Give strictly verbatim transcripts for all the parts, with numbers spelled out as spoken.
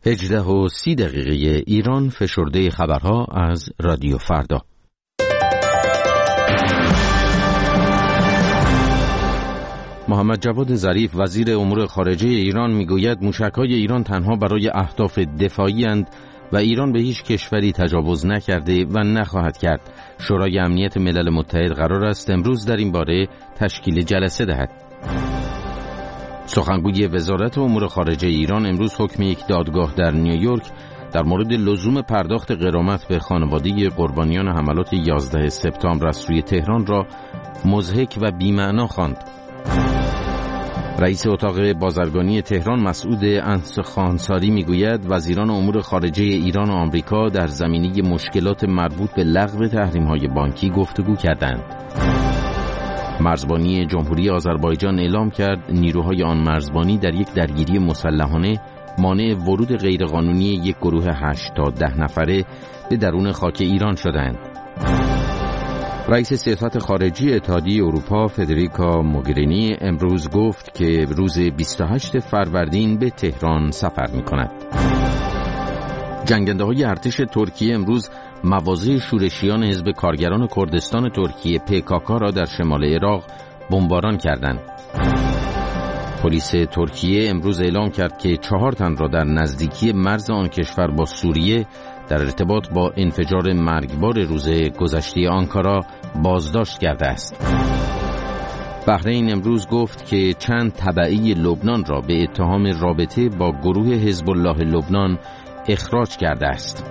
هجده و سی دقیقه ایران، فشرده خبرها از رادیو فردا. محمد جواد ظریف وزیر امور خارجه ایران میگوید موشک‌های ایران تنها برای اهداف دفاعی اند و ایران به هیچ کشوری تجاوز نکرده و نخواهد کرد. شورای امنیت ملل متحد قرار است امروز در این باره تشکیل جلسه دهد. سخنگوی وزارت امور خارجه ایران امروز حکم یک دادگاه در نیویورک در مورد لزوم پرداخت غرامت به خانواده قربانیان حملات یازده سپتامبر از سوی تهران را مضحک و بی‌معنا خواند. رئیس اتاق بازرگانی تهران مسعود انصخانساری میگوید وزیران امور خارجه ایران و آمریکا در زمینه مشکلات مربوط به لغو تحریم‌های بانکی گفتگو کردند. مرزبانی جمهوری آذربایجان اعلام کرد نیروهای آن مرزبانی در یک درگیری مسلحانه مانع ورود غیرقانونی یک گروه هشت تا ده نفره به درون خاک ایران شدند. رئیس سیاست خارجی اتحادیه اروپا فدریکا موگرینی امروز گفت که روز بیست و هشتم فروردین به تهران سفر می‌کند. جنگنده‌های ارتش ترکیه امروز مواضع شورشیان حزب کارگران کردستان ترکیه پیکاکا را در شمال عراق بمباران کردند. پلیس ترکیه امروز اعلام کرد که چهار تن را در نزدیکی مرز آن کشور با سوریه در ارتباط با انفجار مرگبار روز گذشته آنکارا بازداشت کرده است. بحرین امروز گفت که چند تبعی لبنان را به اتهام رابطه با گروه حزب الله لبنان اخراج کرده است.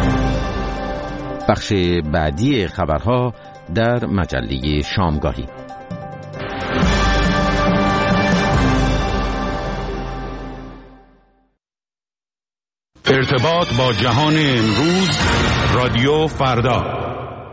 بخش بعدی خبرها در مجله شامگاهی. ارتباط با جهان امروز، رادیو فردا.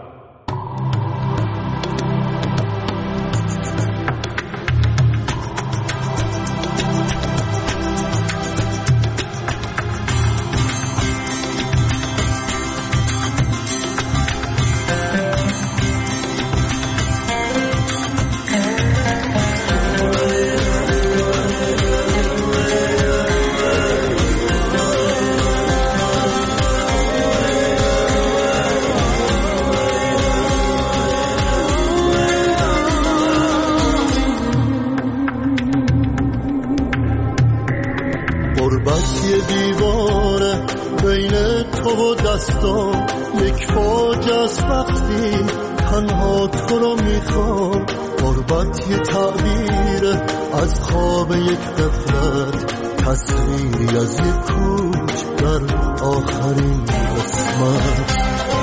یک فوج از وقتی تنها تو رو میخوام، غربت یه تعبیر از خواب یک غفلت، تصویری از یک کوچ در آخرین قسمت.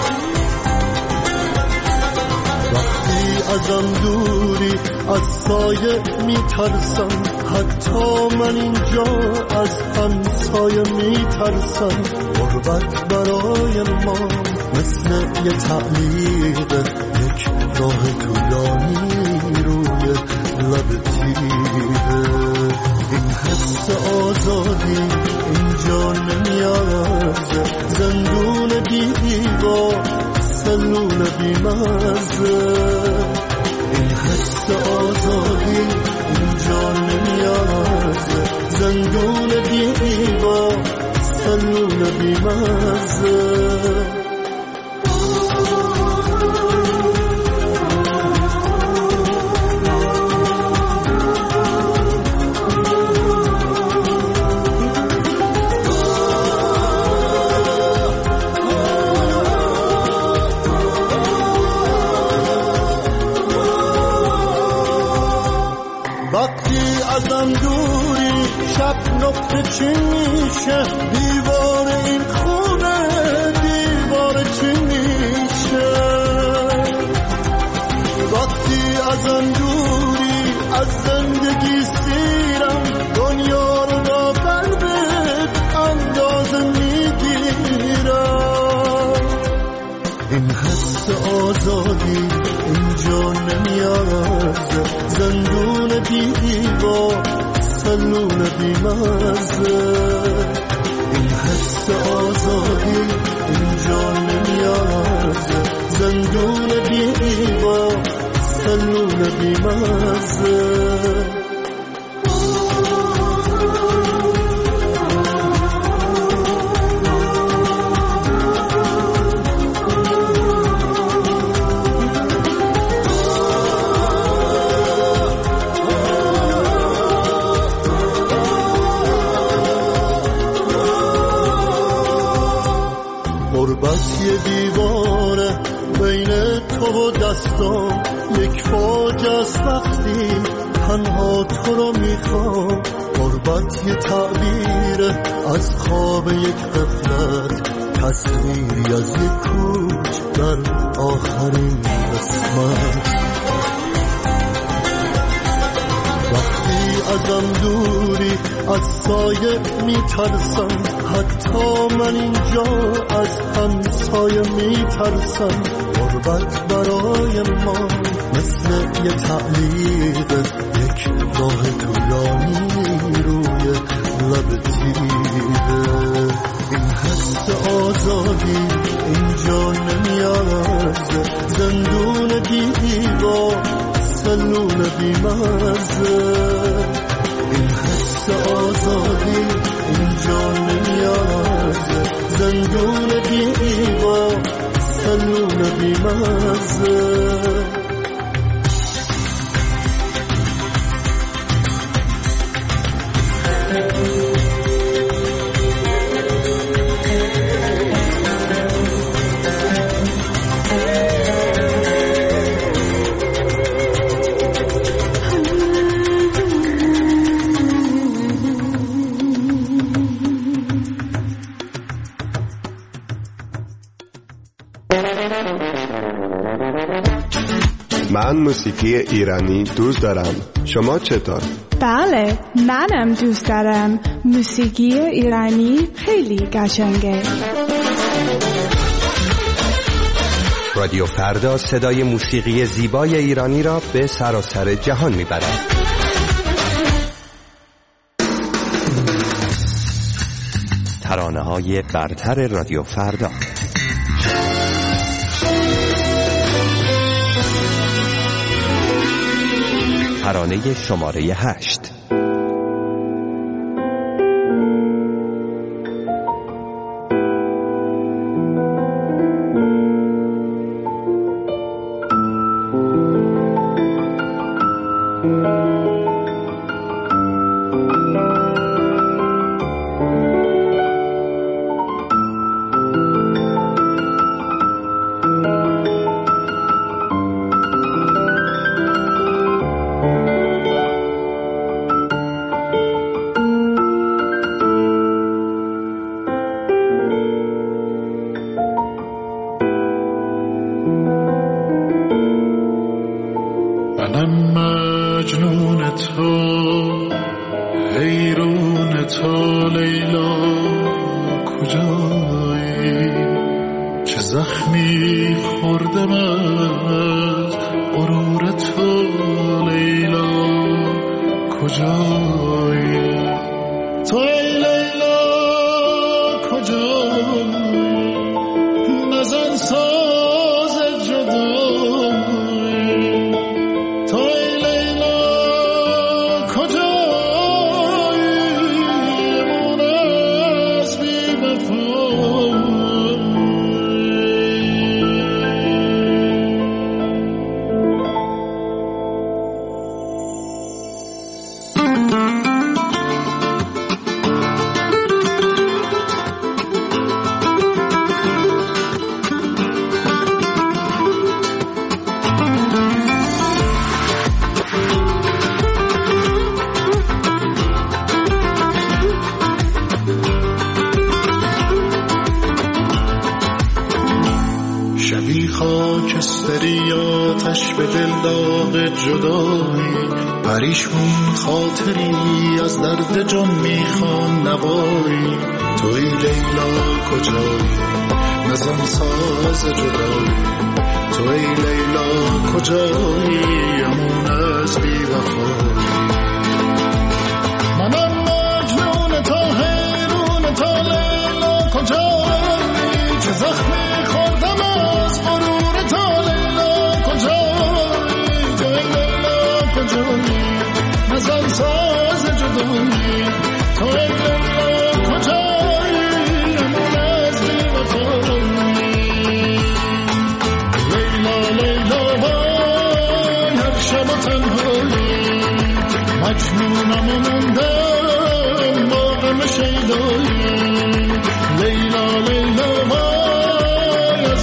وقتی ازم دوری از سایه میترسم، حتی من اینجا از همسایه میترسم. غربت برای ما مثل یه تعلیق، یک راه طولانی روی لب تیره. این حس آزادی اینجا نمیارزه، زندون بی دیوار، سلول بی مرزه. این حس آزادی اینجا نمیارزه، زندون بی دیوار، سلول بی مرزه. وقتی ازم دوری شب نقطه چی میشه، دیوار این خونه دیوار چی میشه. وقتی ازم دوری از زندگی سیرم، دنیا رو با قلبت اندازه میگیرم. این حس آزادی اینجا نمیارزه، زندون بی دیوار، سلول بی مرزه. این حس آزادی اینجا نمیارزه، زندون بی دیوار، سلول بی مرزه. دیواره بین تو و دستام یک فاجعه است وقتی تنها تو رو میخوام. غربت یه تعبیره از خواب یک غفلت، تصویری از یک کوچ در آخرین قسمت. وقتی ازم دوری از سایه میترسم، حتی من اینجا از همسایه میترسم. غربت برای ما مثل یه تعلیق، یک راه طولانی روی لب تیره. این حس آزادی اینجا نمیارزه، زندون دیوار سلول بیمزه. این حس آزادی اینجا نمیارزه، زندون دیوار سلول بیمزه. من موسیقی ایرانی دوست دارم. شما چطور؟ بله، منم دوست دارم. موسیقی ایرانی خیلی قشنگه. رادیو فردا صدای موسیقی زیبای ایرانی را به سراسر جهان میبرد. ترانه‌های برتر رادیو فردا. ترانه شماره هشت. خاکستری آتش به دل داغ جدایی، پریشون خاطری از درد جان میخوان نوایی. توی لیلا کجایی نزن ساز جدایی، توی لیلا کجایی امون از بی وفایی. منم مجنون تا حیرون تا لیلا کجایی، چه زخمی خوردم از غرور تا لیلا کجایی. توی لیلا کجایی نزن ساز جدایی، توی لیلا کجایی امون از بی وفایی. لیلا لیلا وای هر شب تنهایی، مجنونم و موندم با غم شیدایی. لیلا لیلا وای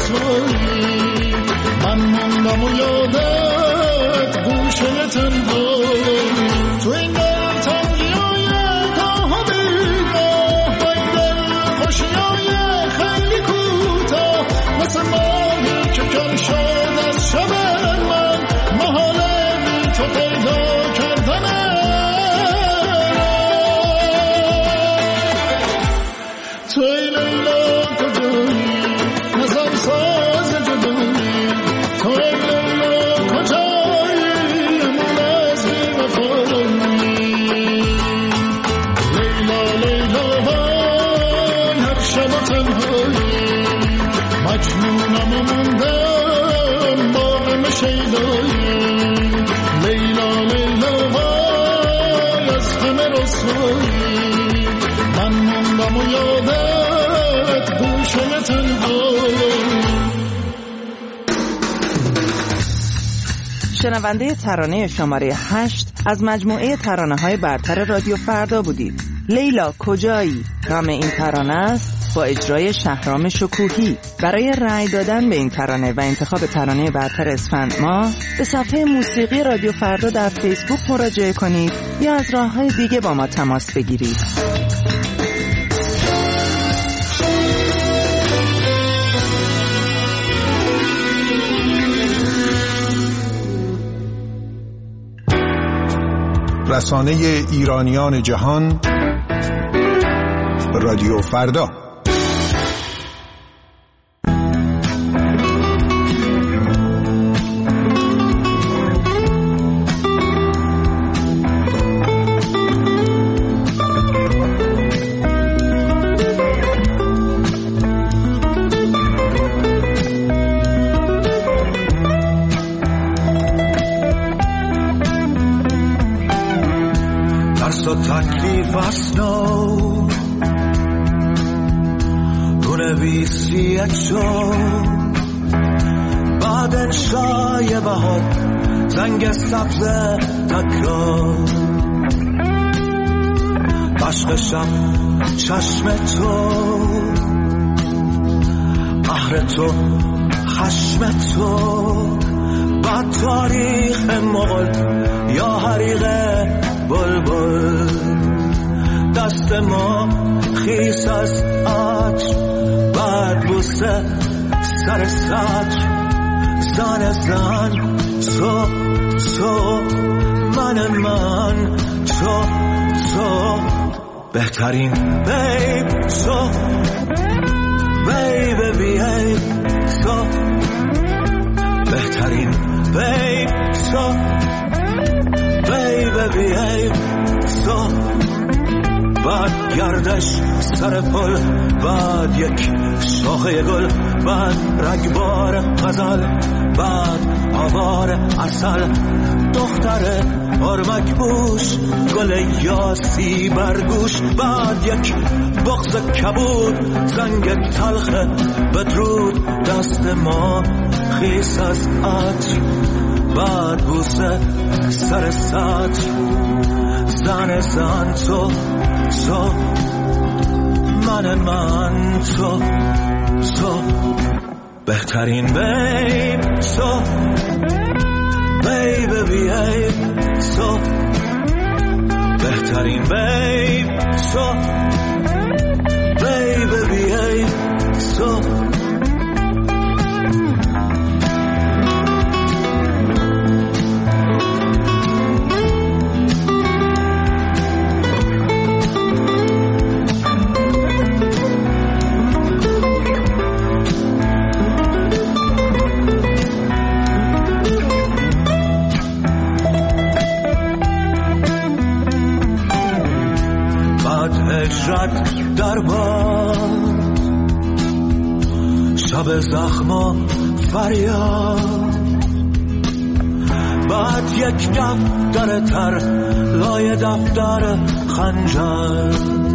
رسوایی من موندم و یادت گوشه تنهایی تو این دل تنگی های گاه بیگاه با این دل خوشی های خیلی کوتاه مثل ماهی که کم شد از شب من محاله بی تو پیدا کردنه توی لیلا کجایی نظر ساز جدایی توی لیلا کجایی امون از بی وفایی لیلا لیلا های هر شب تنهایی مجنونم و موندم با غم شیدایی لیلا لیلا های از غم رسوایی من موندم و یادت گوشه تنهایی. شنونده ترانه شماره هشت از مجموعه ترانه‌های برتر رادیو فردا بودید. لیلا کجایی نام این ترانه است با اجرای شهرام شکوهی. برای رأی دادن به این ترانه و انتخاب ترانه برتر اسفند ماه به صفحه موسیقی رادیو فردا در فیسبوک مراجعه کنید یا از راه‌های دیگه با ما تماس بگیرید. رسانه ایرانیان جهان رادیو فردا. تکلیف اسنو تو نویسی اکشو بعد انشای بهار زنگ سبز تکرار عشق شب چشم تو قهر تو خشم تو بعد تاریخ مغل یا حریق بلبل دست ما خیس از عطر بعد بوسه سر سطر زن زن تو تو من من تو تو بهترین بیب تو بیب بیب تو بهترین بیب تو بیب بیب تو بعد گردش سر پل بعد یک شاخه گل بعد رگبار غزل بعد آوار عسل دختر ارمک بوش گل یاسی برگوش بعد یک بغض کبود زنگ تلخ بدرود دست ما خیس از عطر بعد بوسه سر سطر زن زن تو تو من من تو تو بهترین بیب تو بیب بیب تو بهترین بیب تو بیب بیب تو در باد شب زخما فریاد بعد یک دفتر تر لای دفتر خنجر